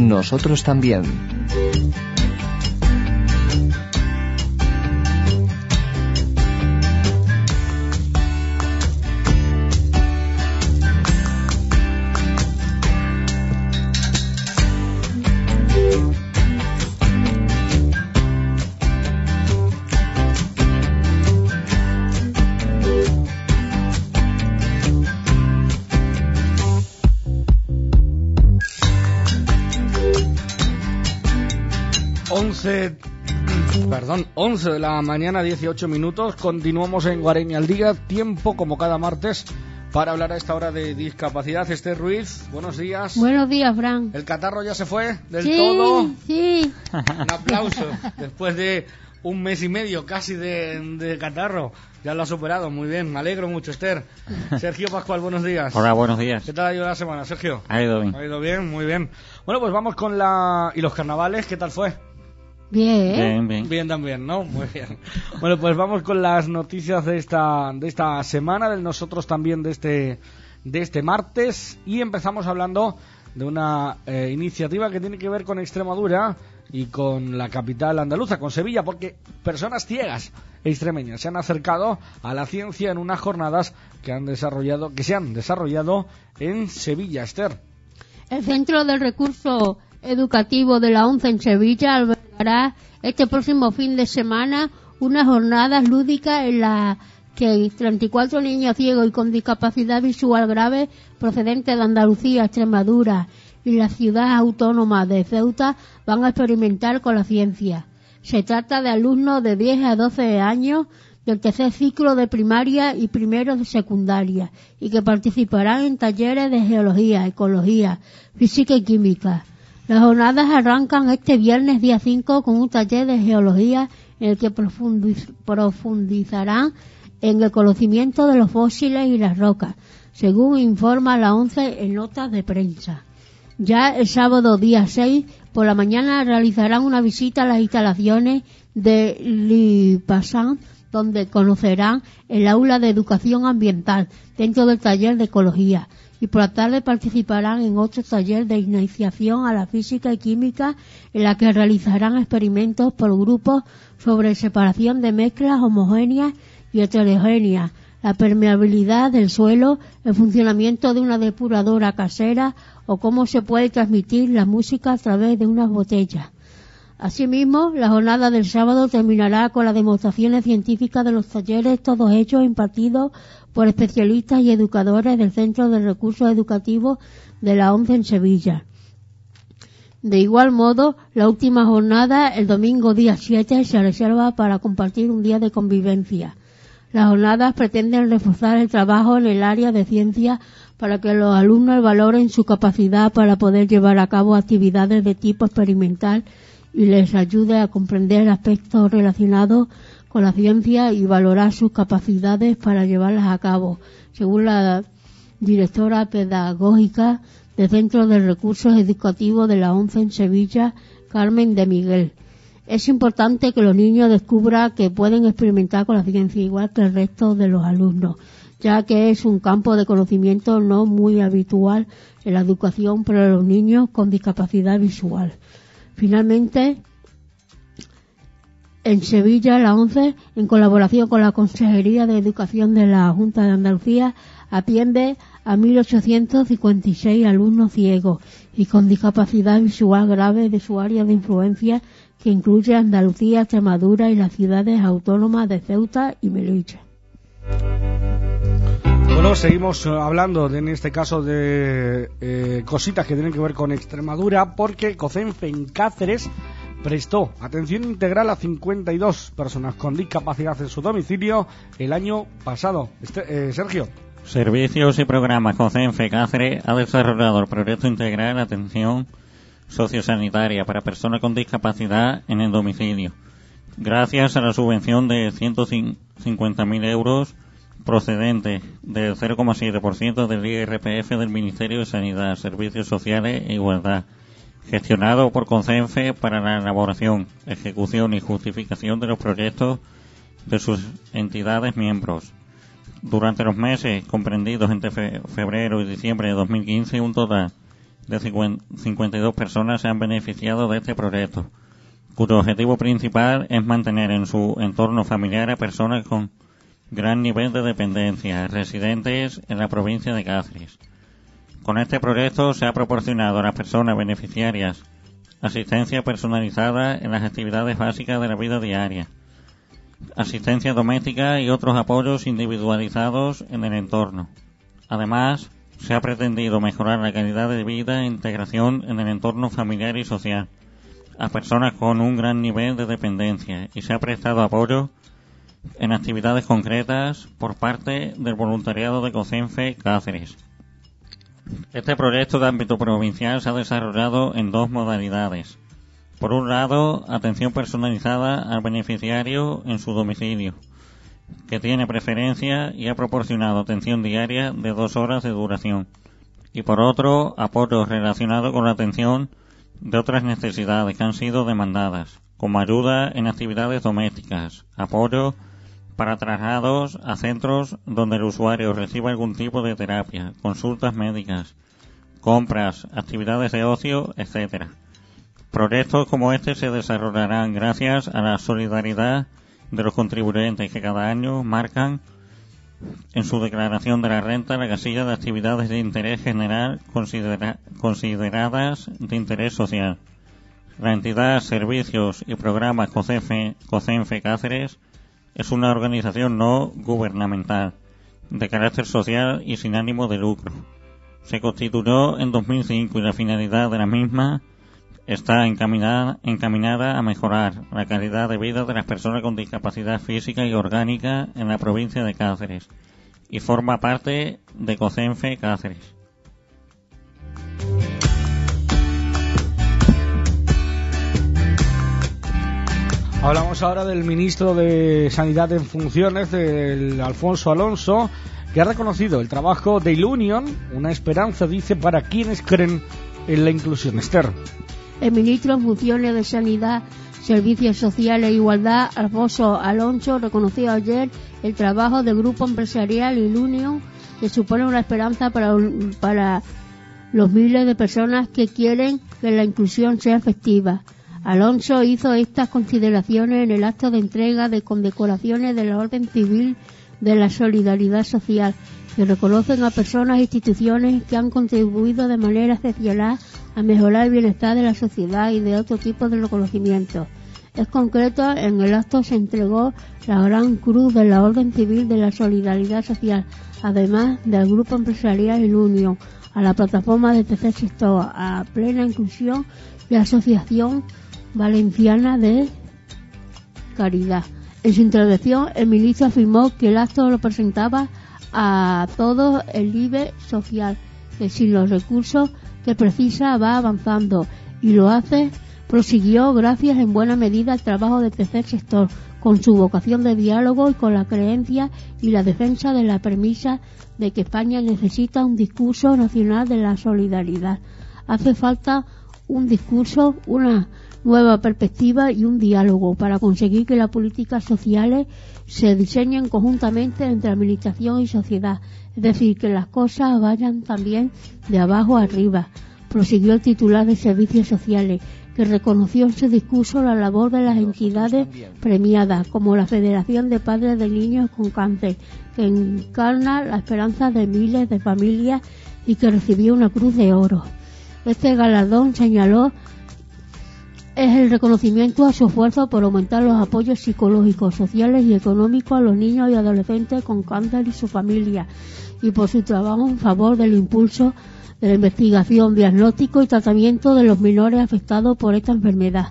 nosotros también. Perdón, 11 de la mañana, 18 minutos. Continuamos en Guareña al Día. Tiempo, como cada martes, para hablar a esta hora de discapacidad. Esther Ruiz, buenos días. Buenos días, Fran. ¿El catarro ya se fue del Sí, todo? Sí. Un aplauso. Después de un mes y medio casi de catarro, ya lo ha superado. Muy bien, me alegro mucho, Esther. Sergio Pascual, buenos días. Hola, buenos días. ¿Qué tal ha ido la semana, Sergio? Ha ido bien. Ha ido bien, muy bien. Bueno, pues vamos con ¿Y los carnavales? ¿Qué tal fue? Bien. Bien también, ¿no? Muy bien. Bueno, pues vamos con las noticias de esta semana, de nosotros también de este martes, y empezamos hablando de una iniciativa que tiene que ver con Extremadura y con la capital andaluza, con Sevilla, porque personas ciegas extremeñas se han acercado a la ciencia en unas jornadas que se han desarrollado en Sevilla, Esther. El Centro de Recursos Educativos de la ONCE en Sevilla albergará este próximo fin de semana unas jornadas lúdicas en las que 34 niños ciegos y con discapacidad visual grave procedentes de Andalucía, Extremadura y la ciudad autónoma de Ceuta van a experimentar con la ciencia. Se trata de alumnos de 10 a 12 años del tercer ciclo de primaria y primero de secundaria y que participarán en talleres de geología, ecología, física y química. Las jornadas arrancan este viernes día 5 con un taller de geología en el que profundizarán en el conocimiento de los fósiles y las rocas, según informa la ONCE en notas de prensa. Ya el sábado día 6 por la mañana realizarán una visita a las instalaciones de Lipasan, donde conocerán el aula de educación ambiental dentro del taller de ecología. Y por la tarde participarán en otro taller de iniciación a la física y química en la que realizarán experimentos por grupos sobre separación de mezclas homogéneas y heterogéneas, la permeabilidad del suelo, el funcionamiento de una depuradora casera o cómo se puede transmitir la música a través de unas botellas. Asimismo, la jornada del sábado terminará con las demostraciones científicas de los talleres, todos hechos impartidos por especialistas y educadores del Centro de Recursos Educativos de la ONCE en Sevilla. De igual modo, la última jornada, el domingo día 7, se reserva para compartir un día de convivencia. Las jornadas pretenden reforzar el trabajo en el área de ciencia para que los alumnos valoren su capacidad para poder llevar a cabo actividades de tipo experimental y les ayude a comprender aspectos relacionados con la ciencia y valorar sus capacidades para llevarlas a cabo, según la directora pedagógica del Centro de Recursos Educativos de la ONCE en Sevilla, Carmen de Miguel. Es importante que los niños descubran que pueden experimentar con la ciencia igual que el resto de los alumnos, ya que es un campo de conocimiento no muy habitual en la educación para los niños con discapacidad visual. Finalmente, en Sevilla, la ONCE, en colaboración con la Consejería de Educación de la Junta de Andalucía, atiende a 1.856 alumnos ciegos y con discapacidad visual grave de su área de influencia, que incluye Andalucía, Extremadura y las ciudades autónomas de Ceuta y Melilla. Bueno, seguimos hablando en este caso de cositas que tienen que ver con Extremadura, porque COCENFE en Cáceres prestó atención integral a 52 personas con discapacidad en su domicilio el año pasado. Sergio. Servicios y programas COCENFE Cáceres ha desarrollado el proyecto integral de atención sociosanitaria para personas con discapacidad en el domicilio, gracias a la subvención de 150.000 euros procedente del 0,7% del IRPF del Ministerio de Sanidad, Servicios Sociales e Igualdad, gestionado por COCENFE para la elaboración, ejecución y justificación de los proyectos de sus entidades miembros. Durante los meses comprendidos entre febrero y diciembre de 2015, un total de 52 personas se han beneficiado de este proyecto, cuyo objetivo principal es mantener en su entorno familiar a personas con gran nivel de dependencia, residentes en la provincia de Cáceres. Con este proyecto se ha proporcionado a las personas beneficiarias asistencia personalizada en las actividades básicas de la vida diaria, asistencia doméstica y otros apoyos individualizados en el entorno. Además, se ha pretendido mejorar la calidad de vida e integración en el entorno familiar y social a personas con un gran nivel de dependencia y se ha prestado apoyo en actividades concretas por parte del voluntariado de COCENFE Cáceres. Este proyecto de ámbito provincial se ha desarrollado en dos modalidades. Por un lado, atención personalizada al beneficiario en su domicilio, que tiene preferencia y ha proporcionado atención diaria de 2 horas de duración. Y por otro, apoyo relacionado con la atención de otras necesidades que han sido demandadas, como ayuda en actividades domésticas, apoyo para traslados a centros donde el usuario reciba algún tipo de terapia, consultas médicas, compras, actividades de ocio, etc. Proyectos como este se desarrollarán gracias a la solidaridad de los contribuyentes que cada año marcan en su declaración de la renta la casilla de actividades de interés general consideradas de interés social. La entidad Servicios y Programas COCENFE Cáceres es una organización no gubernamental, de carácter social y sin ánimo de lucro. Se constituyó en 2005 y la finalidad de la misma está encaminada a mejorar la calidad de vida de las personas con discapacidad física y orgánica en la provincia de Cáceres y forma parte de COCENFE Cáceres. Hablamos ahora del ministro de Sanidad en funciones, del Alfonso Alonso, que ha reconocido el trabajo de Ilunion, una esperanza, dice, para quienes creen en la inclusión. Esther. El ministro en funciones de Sanidad, Servicios Sociales e Igualdad, Alfonso Alonso, reconoció ayer el trabajo del grupo empresarial Ilunion, que supone una esperanza para los miles de personas que quieren que la inclusión sea efectiva. Alonso hizo estas consideraciones en el acto de entrega de condecoraciones de la Orden Civil de la Solidaridad Social, que reconocen a personas e instituciones que han contribuido de manera excepcional a mejorar el bienestar de la sociedad y de otro tipo de reconocimientos. En concreto, en el acto se entregó la Gran Cruz de la Orden Civil de la Solidaridad Social, además del Grupo Empresarial Ilunion, a la Plataforma de Tercer Sector, a Plena Inclusión y la Asociación Valenciana de Caridad. En su intervención, el ministro afirmó que el acto lo presentaba a todo el IBE social, que sin los recursos que precisa va avanzando y lo hace, prosiguió gracias en buena medida al trabajo del tercer sector, con su vocación de diálogo y con la creencia y la defensa de la premisa de que España necesita un discurso nacional de la solidaridad. Hace falta un discurso, una nueva perspectiva y un diálogo para conseguir que las políticas sociales se diseñen conjuntamente entre administración y sociedad, es decir, que las cosas vayan también de abajo arriba, prosiguió el titular de Servicios Sociales, que reconoció en su discurso la labor de las entidades premiadas, como la Federación de Padres de Niños con Cáncer, que encarna la esperanza de miles de familias y que recibió una Cruz de Oro. Este galardón, señaló, es el reconocimiento a su esfuerzo por aumentar los apoyos psicológicos, sociales y económicos a los niños y adolescentes con cáncer y su familia, y por su trabajo en favor del impulso de la investigación, diagnóstico y tratamiento de los menores afectados por esta enfermedad.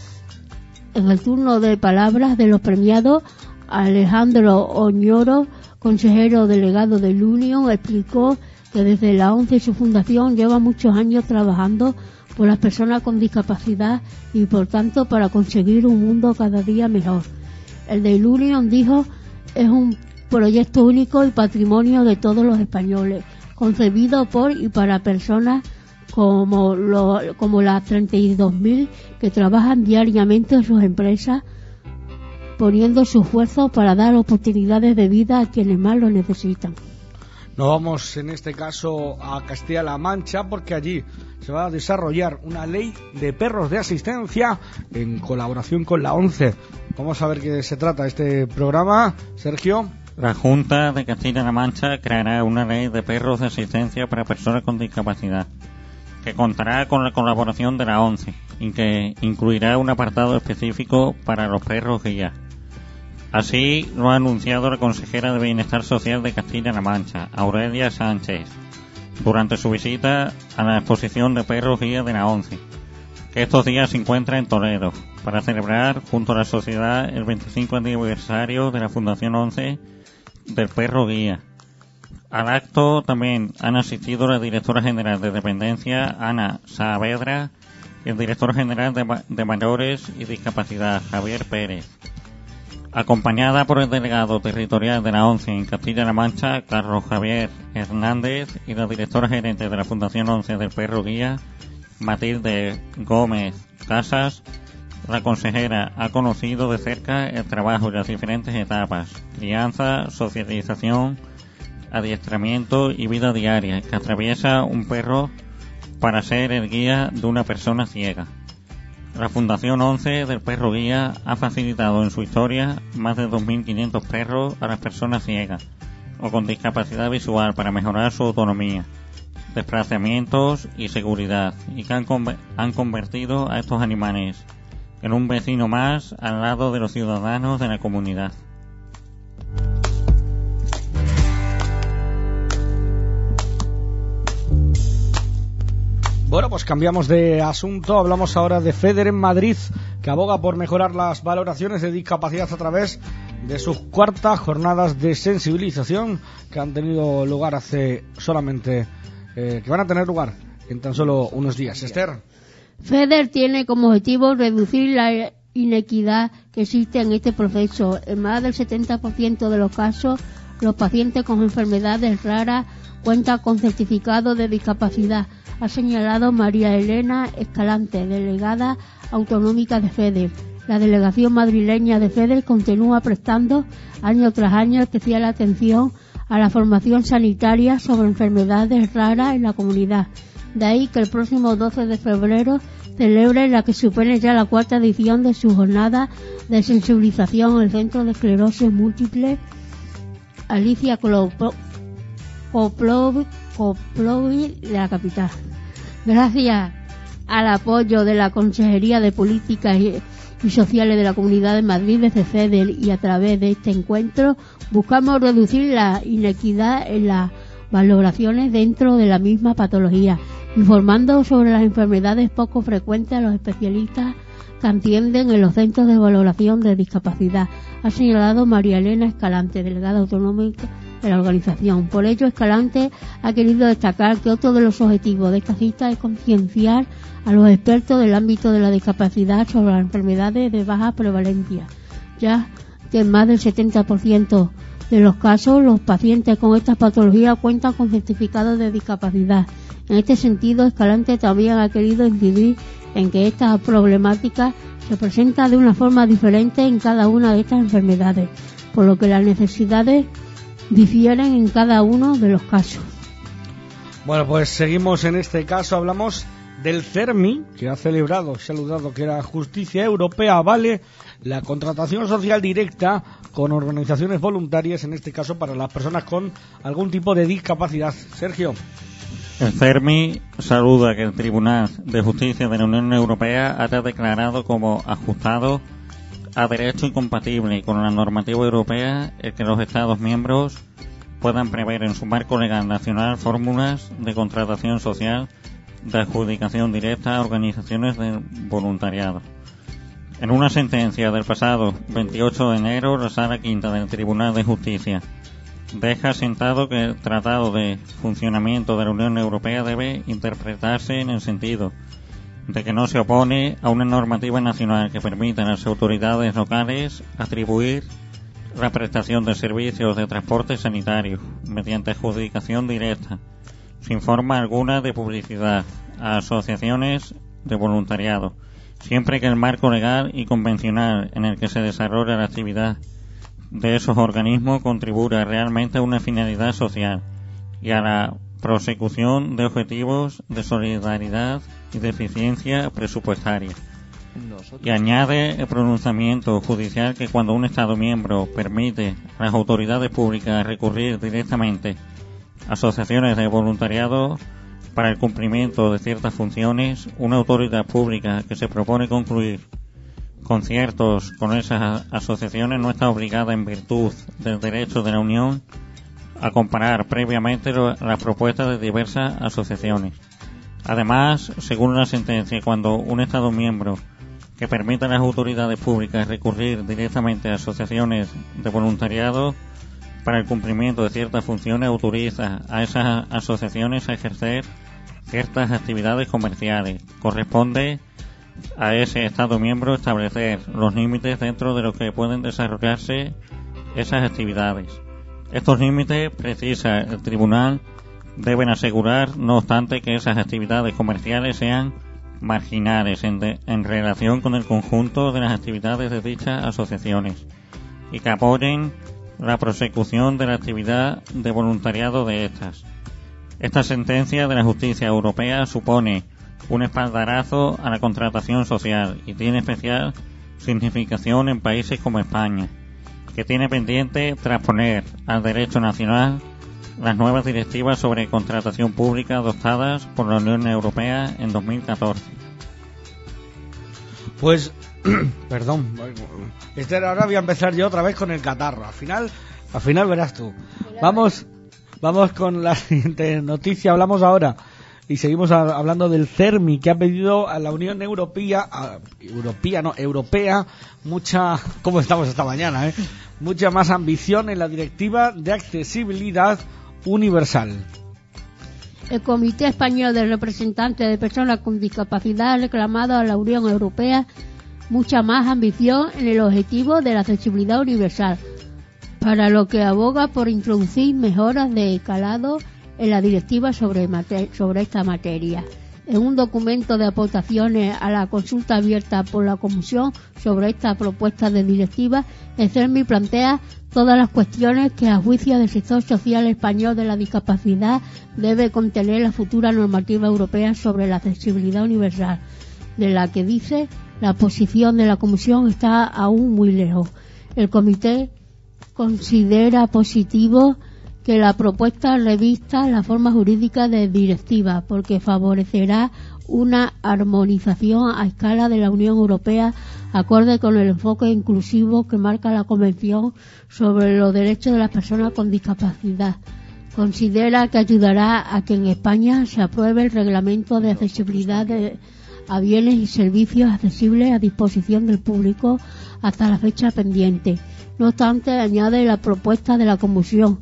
En el turno de palabras de los premiados, Alejandro Oñoro, consejero delegado de Ilunion, explicó que desde la ONCE y su fundación lleva muchos años trabajando por las personas con discapacidad y por tanto para conseguir un mundo cada día mejor. El de Ilunion, dijo, es un proyecto único y patrimonio de todos los españoles, concebido por y para personas como las 32.000 que trabajan diariamente en sus empresas, poniendo su esfuerzo para dar oportunidades de vida a quienes más lo necesitan. Nos vamos en este caso a Castilla-La Mancha, porque allí se va a desarrollar una ley de perros de asistencia en colaboración con la ONCE. Vamos a ver qué se trata este programa, Sergio. La Junta de Castilla-La Mancha creará una ley de perros de asistencia para personas con discapacidad, que contará con la colaboración de la ONCE y que incluirá un apartado específico para los perros guía. Así lo ha anunciado la consejera de Bienestar Social de Castilla-La Mancha, Aurelia Sánchez, durante su visita a la exposición de perros guía de la ONCE, que estos días se encuentra en Toledo, para celebrar junto a la sociedad el 25 aniversario de la Fundación ONCE del Perro Guía. Al acto también han asistido la directora general de Dependencia, Ana Saavedra, y el director general de Mayores y Discapacidad, Javier Pérez, acompañada por el delegado territorial de la ONCE en Castilla-La Mancha, Carlos Javier Hernández, y la directora gerente de la Fundación ONCE del Perro Guía, Matilde Gómez Casas. La consejera ha conocido de cerca el trabajo y las diferentes etapas: crianza, socialización, adiestramiento y vida diaria que atraviesa un perro para ser el guía de una persona ciega. La Fundación ONCE del Perro Guía ha facilitado en su historia más de 2.500 perros a las personas ciegas o con discapacidad visual para mejorar su autonomía, desplazamientos y seguridad, y que han convertido a estos animales en un vecino más al lado de los ciudadanos de la comunidad. Bueno, pues cambiamos de asunto. Hablamos ahora de FEDER en Madrid, que aboga por mejorar las valoraciones de discapacidad a través de sus cuartas jornadas de sensibilización que han tenido lugar hace solamente que van a tener lugar en tan solo unos días. Esther. FEDER tiene como objetivo reducir la inequidad que existe en este proceso. En más del 70% de los casos, los pacientes con enfermedades raras cuentan con certificado de discapacidad, ha señalado María Elena Escalante, delegada autonómica de FEDER. La delegación madrileña de FEDER continúa prestando año tras año especial atención a la formación sanitaria sobre enfermedades raras en la comunidad. De ahí que el próximo 12 de febrero celebre la que supone ya la cuarta edición de su jornada de sensibilización en el Centro de Esclerosis Múltiple Alicia Koplovic de la capital. Gracias al apoyo de la Consejería de Políticas y Sociales de la Comunidad de Madrid desde FEDER, y a través de este encuentro buscamos reducir la inequidad en las valoraciones dentro de la misma patología, informando sobre las enfermedades poco frecuentes a los especialistas que atienden en los centros de valoración de discapacidad, ha señalado María Elena Escalante, delegada autonómica de la organización. Por ello, Escalante ha querido destacar que otro de los objetivos de esta cita es concienciar a los expertos del ámbito de la discapacidad sobre las enfermedades de baja prevalencia, ya que en más del 70% de los casos los pacientes con estas patologías cuentan con certificados de discapacidad. En este sentido, Escalante también ha querido incidir en que esta problemática se presenta de una forma diferente en cada una de estas enfermedades, por lo que las necesidades difieren en cada uno de los casos. Bueno, pues seguimos en este caso. Hablamos del CERMI, que ha celebrado, saludado que la justicia europea vale la contratación social directa con organizaciones voluntarias, en este caso para las personas con algún tipo de discapacidad. Sergio. El CERMI saluda que el Tribunal de Justicia de la Unión Europea haya declarado como ajustado a derecho incompatible con la normativa europea el que los Estados miembros puedan prever en su marco legal nacional fórmulas de contratación social de adjudicación directa a organizaciones de voluntariado. En una sentencia del pasado 28 de enero, la Sala Quinta del Tribunal de Justicia deja asentado que el Tratado de Funcionamiento de la Unión Europea debe interpretarse en el sentido de que no se opone a una normativa nacional que permita a las autoridades locales atribuir la prestación de servicios de transporte sanitario mediante adjudicación directa, sin forma alguna de publicidad, a asociaciones de voluntariado, siempre que el marco legal y convencional en el que se desarrolla la actividad de esos organismos contribuya realmente a una finalidad social y a la prosecución de objetivos de solidaridad y de eficiencia presupuestaria. Y añade el pronunciamiento judicial que cuando un Estado miembro permite a las autoridades públicas recurrir directamente a asociaciones de voluntariado para el cumplimiento de ciertas funciones, una autoridad pública que se propone concluir conciertos con esas asociaciones no está obligada, en virtud del derecho de la Unión, a comparar previamente las propuestas de diversas asociaciones. Además, según la sentencia, cuando un Estado miembro que permita a las autoridades públicas recurrir directamente a asociaciones de voluntariado para el cumplimiento de ciertas funciones, autoriza a esas asociaciones a ejercer ciertas actividades comerciales. Corresponde a ese Estado miembro establecer los límites dentro de los que pueden desarrollarse esas actividades. Estos límites, precisa el tribunal, deben asegurar, no obstante, que esas actividades comerciales sean marginales en relación con el conjunto de las actividades de dichas asociaciones y que apoyen la prosecución de la actividad de voluntariado de estas. Esta sentencia de la justicia europea supone un espaldarazo a la contratación social y tiene especial significación en países como España, que tiene pendiente transponer al derecho nacional las nuevas directivas sobre contratación pública adoptadas por la Unión Europea en 2014. Pues, perdón, ahora voy a empezar yo otra vez con el catarro. Al final verás tú. Vamos con la siguiente noticia. Hablamos ahora y seguimos hablando del CERMI, que ha pedido a la Unión Europea mucha, ¿cómo estamos esta mañana? Mucha más ambición en la directiva de accesibilidad universal. El Comité Español de Representantes de Personas con Discapacidad ha reclamado a la Unión Europea mucha más ambición en el objetivo de la accesibilidad universal, para lo que aboga por introducir mejoras de calado en la directiva sobre esta materia. En un documento de aportaciones a la consulta abierta por la Comisión sobre esta propuesta de directiva, el CERMI plantea todas las cuestiones que, a juicio del sector social español de la discapacidad, debe contener la futura normativa europea sobre la accesibilidad universal, de la que dice la posición de la Comisión está aún muy lejos. El Comité considera positivo que la propuesta revista la forma jurídica de directiva, porque favorecerá una armonización a escala de la Unión Europea acorde con el enfoque inclusivo que marca la Convención sobre los Derechos de las Personas con Discapacidad. Considera que ayudará a que en España se apruebe el reglamento de accesibilidad a bienes y servicios accesibles a disposición del público hasta la fecha pendiente. No obstante, añade, la propuesta de la Comisión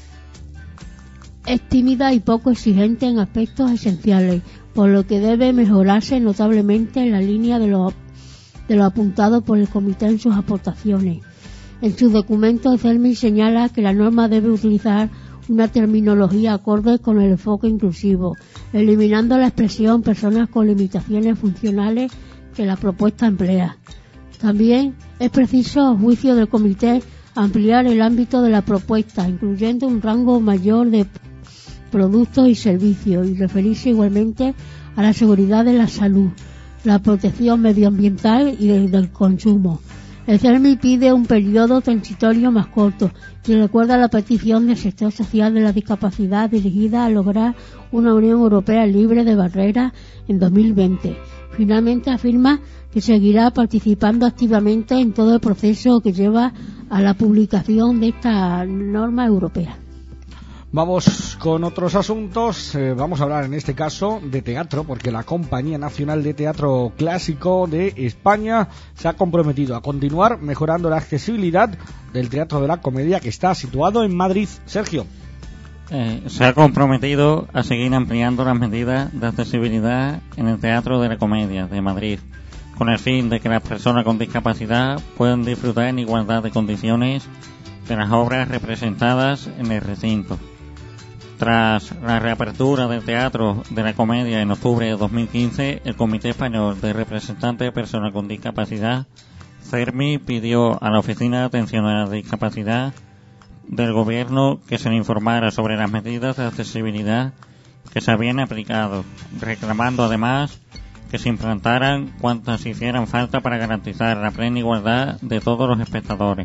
es tímida y poco exigente en aspectos esenciales, por lo que debe mejorarse notablemente en la línea de lo apuntado por el Comité en sus aportaciones. En su documento, el CERMI señala que la norma debe utilizar una terminología acorde con el enfoque inclusivo, eliminando la expresión personas con limitaciones funcionales que la propuesta emplea. También es preciso, a juicio del Comité, ampliar el ámbito de la propuesta, incluyendo un rango mayor de productos y servicios, y referirse igualmente a la seguridad de la salud, la protección medioambiental y del consumo. El CERMI pide un periodo transitorio más corto y recuerda la petición del sector social de la discapacidad dirigida a lograr una Unión Europea libre de barreras en 2020. Finalmente afirma que seguirá participando activamente en todo el proceso que lleva a la publicación de esta norma europea. Vamos con otros asuntos. Vamos a hablar en este caso de teatro, porque la Compañía Nacional de Teatro Clásico de España se ha comprometido a continuar mejorando la accesibilidad del Teatro de la Comedia, que está situado en Madrid. Sergio. Se ha comprometido a seguir ampliando las medidas de accesibilidad en el Teatro de la Comedia de Madrid, con el fin de que las personas con discapacidad puedan disfrutar en igualdad de condiciones de las obras representadas en el recinto. Tras la reapertura del Teatro de la Comedia en octubre de 2015, el Comité Español de Representantes de Personas con Discapacidad, CERMI, pidió a la Oficina de Atención a la Discapacidad del Gobierno que se le informara sobre las medidas de accesibilidad que se habían aplicado, reclamando además que se implantaran cuantas hicieran falta para garantizar la plena igualdad de todos los espectadores.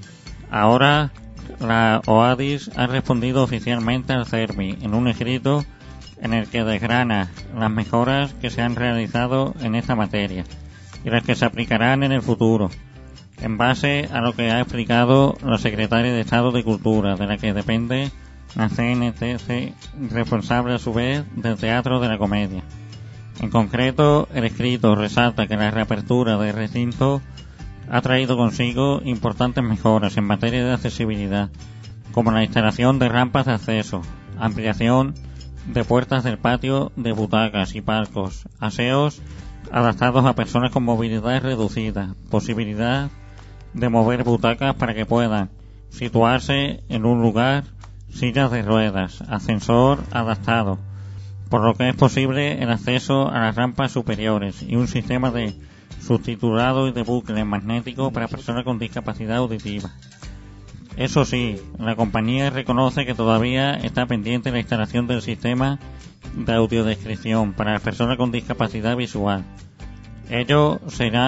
Ahora, la OADIS ha respondido oficialmente al CERMI en un escrito en el que desgrana las mejoras que se han realizado en esta materia y las que se aplicarán en el futuro, en base a lo que ha explicado la secretaria de Estado de Cultura, de la que depende la CNTC, responsable a su vez del Teatro de la Comedia. En concreto, el escrito resalta que la reapertura del recinto ha traído consigo importantes mejoras en materia de accesibilidad, como la instalación de rampas de acceso, ampliación de puertas del patio de butacas y palcos, aseos adaptados a personas con movilidad reducida, posibilidad de mover butacas para que puedan situarse en un lugar, sillas de ruedas, ascensor adaptado, por lo que es posible el acceso a las rampas superiores y un sistema de subtitulado y de bucle magnético para personas con discapacidad auditiva. Eso sí, la compañía reconoce que todavía está pendiente la instalación del sistema de audiodescripción para las personas con discapacidad visual. Ello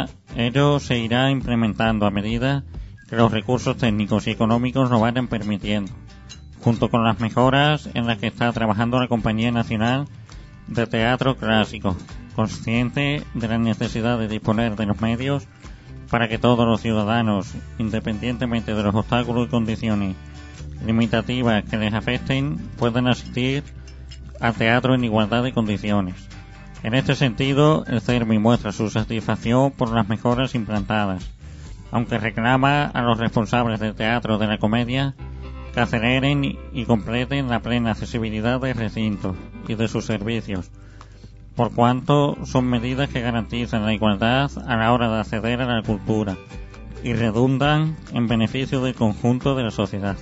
se irá implementando a medida que los recursos técnicos y económicos lo vayan permitiendo, junto con las mejoras en las que está trabajando la Compañía Nacional de Teatro Clásico, consciente de la necesidad de disponer de los medios para que todos los ciudadanos, independientemente de los obstáculos y condiciones limitativas que les afecten, puedan asistir al teatro en igualdad de condiciones. En este sentido, el CERMI muestra su satisfacción por las mejoras implantadas, aunque reclama a los responsables del Teatro de la Comedia que aceleren y completen la plena accesibilidad del recinto y de sus servicios, por cuanto son medidas que garantizan la igualdad a la hora de acceder a la cultura y redundan en beneficio del conjunto de la sociedad.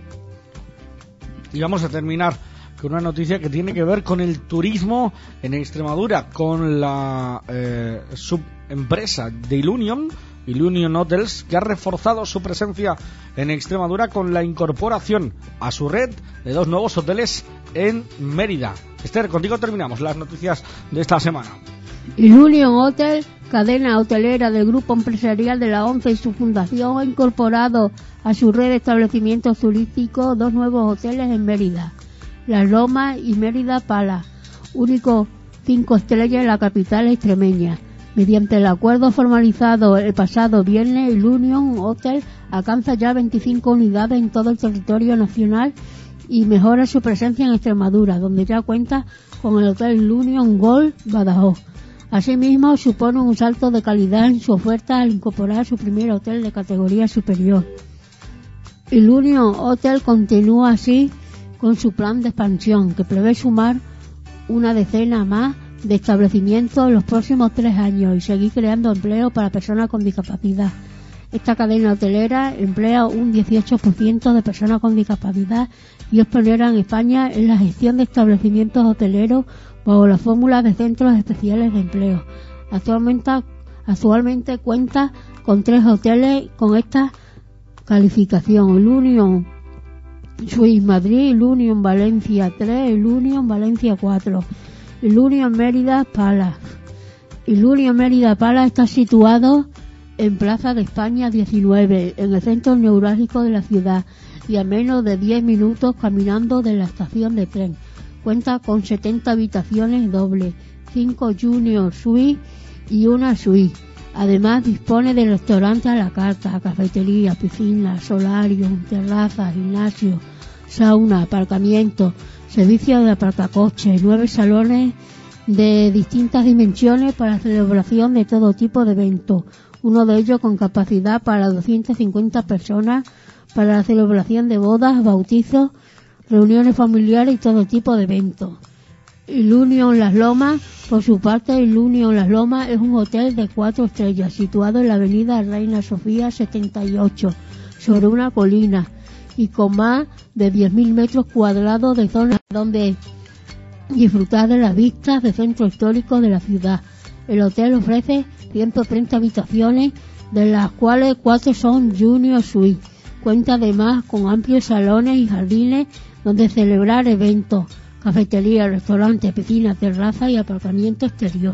Y vamos a terminar con una noticia que tiene que ver con el turismo en Extremadura, con la subempresa de Ilunion Hotels, que ha reforzado su presencia en Extremadura con la incorporación a su red de 2 nuevos hoteles en Mérida. Esther, contigo terminamos las noticias de esta semana. Ilunion Hotel, cadena hotelera del grupo empresarial de la ONCE y su fundación, ha incorporado a su red de establecimientos turísticos 2 nuevos hoteles en Mérida, Las Lomas y Mérida Pala, único 5 estrellas en la capital extremeña. Mediante el acuerdo formalizado el pasado viernes, Ilunion Hotel alcanza ya 25 unidades en todo el territorio nacional y mejora su presencia en Extremadura, donde ya cuenta con el Hotel Ilunion Gold Badajoz. Asimismo, supone un salto de calidad en su oferta al incorporar su primer hotel de categoría superior. Ilunion Hotel continúa así con su plan de expansión, que prevé sumar una decena más de establecimientos en los próximos 3 años y seguir creando empleo para personas con discapacidad. Esta cadena hotelera emplea un 18% de personas con discapacidad y es pionera en España en la gestión de establecimientos hoteleros bajo la fórmula de centros especiales de empleo. Actualmente cuenta con 3 hoteles con esta calificación: Ilunion Suites Madrid, Ilunion Valencia 3, Ilunion Valencia 4, Ilunion Mérida Pala. Ilunion Mérida Pala está situado en Plaza de España 19, en el centro neurálgico de la ciudad y a menos de 10 minutos caminando de la estación de tren. Cuenta con 70 habitaciones dobles, 5 junior suites y una suite. Además dispone de restaurantes a la carta, cafetería, piscina, solarium, terraza, gimnasio, sauna, aparcamiento, servicio de aparcacoches, 9 salones de distintas dimensiones para celebración de todo tipo de eventos, uno de ellos con capacidad para 250 personas, para la celebración de bodas, bautizos, reuniones familiares y todo tipo de eventos. Ilunion Las Lomas, por su parte, Ilunion Las Lomas es un hotel de 4 estrellas situado en la avenida Reina Sofía 78, sobre una colina y con más de 10.000 metros cuadrados de zona donde disfrutar de las vistas del centro histórico de la ciudad. El hotel ofrece 130 habitaciones, de las cuales 4 son junior suite. Cuenta además con amplios salones y jardines donde celebrar eventos, cafetería, restaurante, piscina, terraza y aparcamiento exterior.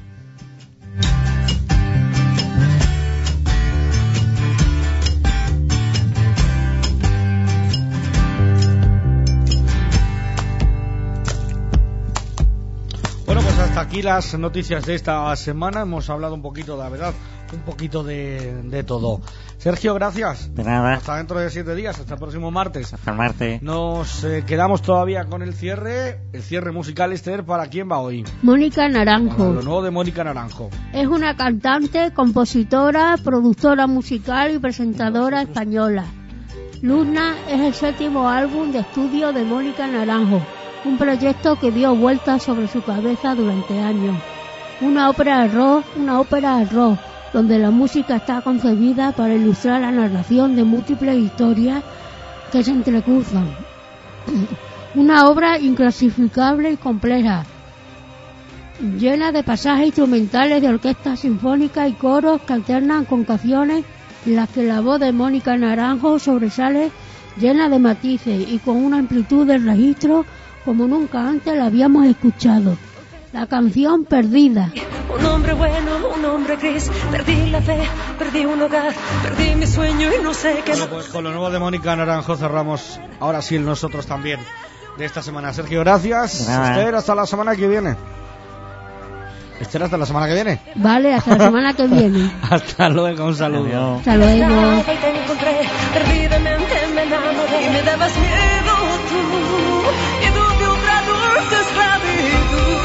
Bueno, pues hasta aquí las noticias de esta semana. Hemos hablado un poquito, la verdad, un poquito de todo. Sergio, gracias. De nada. Hasta dentro de 7 días, hasta el próximo martes. Hasta el martes. Nos quedamos todavía con el cierre musical, Esther. ¿Para quién va hoy? Mónica Naranjo. Bueno, lo nuevo de Mónica Naranjo. Es una cantante, compositora, productora musical y presentadora española. Luna es el 7º álbum de estudio de Mónica Naranjo, un proyecto que dio vueltas sobre su cabeza durante años. Una ópera de rock, donde la música está concebida para ilustrar la narración de múltiples historias que se entrecruzan. Una obra inclasificable y compleja, llena de pasajes instrumentales de orquesta sinfónica y coros que alternan con canciones en las que la voz de Mónica Naranjo sobresale, llena de matices y con una amplitud de registro como nunca antes la habíamos escuchado. La canción Perdida. Un hombre bueno, un hombre gris, perdí la fe, perdí un hogar, perdí mi sueño y no sé qué. Bueno, pues con lo nuevo de Mónica Naranjo cerramos ahora sí nosotros también de esta semana. Sergio, gracias. Esther, hasta la semana que viene. Esther, hasta la semana que viene. Vale, hasta la semana que viene. Hasta luego, un saludo. Adiós. Hasta luego. Y te encontré, perdidamente me enamoré y me dabas miedo tú, y tuve otra dulce esclavitud.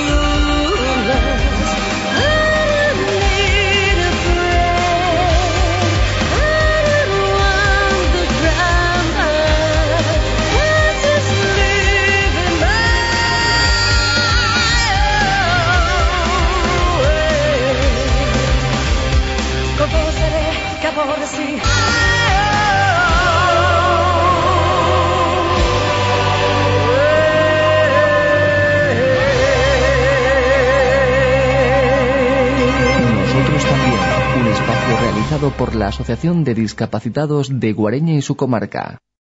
Sí. Nosotros también, un espacio realizado por la Asociación de Discapacitados de Guareña y su comarca.